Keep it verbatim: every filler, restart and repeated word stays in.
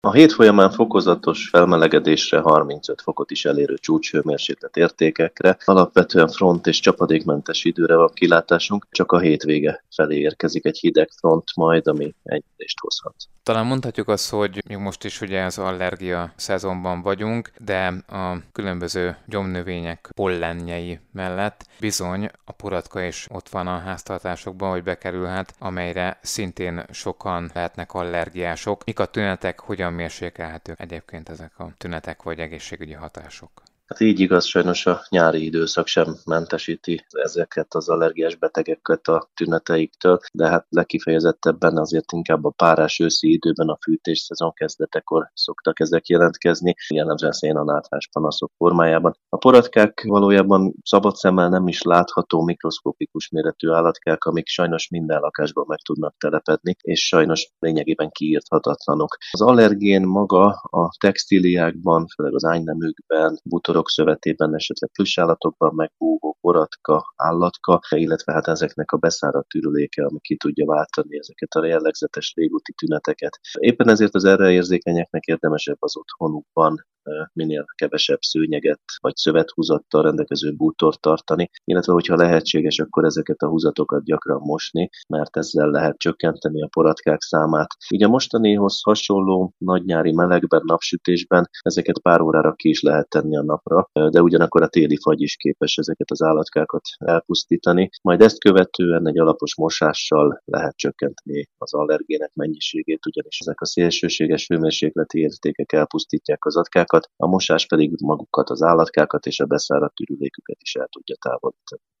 A hét folyamán fokozatos felmelegedésre, harmincöt fokot is elérő csúcshőmérséklet értékekre, alapvetően front- és csapadékmentes időre van kilátásunk, csak a hétvége felé érkezik egy hideg front majd, ami enyhülést hozhat. Talán mondhatjuk azt, hogy még most is ugye az allergia szezonban vagyunk, de a különböző gyomnövények pollenjei mellett bizony a poratka is ott van a háztartásokban, hogy bekerülhet, amelyre szintén sokan lehetnek allergiások. Mik a tünetek, hogyan mérsékelhetők egyébként ezek a tünetek vagy egészségügyi hatások? Hát így igaz, sajnos a nyári időszak sem mentesíti ezeket az allergiás betegeket a tüneteiktől, de hát legkifejezettebben azért inkább a párás őszi időben a fűtés szezon kezdetekor szoktak ezek jelentkezni, jellemzően szénanáthás panaszok formájában. A poratkák valójában szabad szemmel nem is látható mikroszkopikus méretű állatkák, amik sajnos minden lakásban meg tudnak telepedni, és sajnos lényegében kiírthatatlanok. Az allergén maga a textíliákban, főleg az ágyneműkben, butorok szövetében, esetleg plüssállatokban megbúvó poratka, állatka, illetve hát ezeknek a beszáradt ürüléke, ami ki tudja váltani ezeket a jellegzetes légúti tüneteket. Éppen ezért az erre érzékenyeknek érdemesebb az otthonukban minél kevesebb szőnyeget vagy szövethúzattal rendelkező bútort tartani, illetve hogyha lehetséges, akkor ezeket a húzatokat gyakran mosni, mert ezzel lehet csökkenteni a poratkák számát. Így a mostanihoz hasonló nagynyári melegben, napsütésben ezeket pár órára ki is lehet tenni a napra, de ugyanakkor a téli fagy is képes ezeket az állatkákat elpusztítani. Majd ezt követően egy alapos mosással lehet csökkenteni az allergének mennyiségét, ugyanis ezek a szélsőséges hőmérsékleti értékek elpusztítják az atkákat, a mosás pedig magukat az állatkákat és a beszáradt ürüléküket is el tudja távolítani.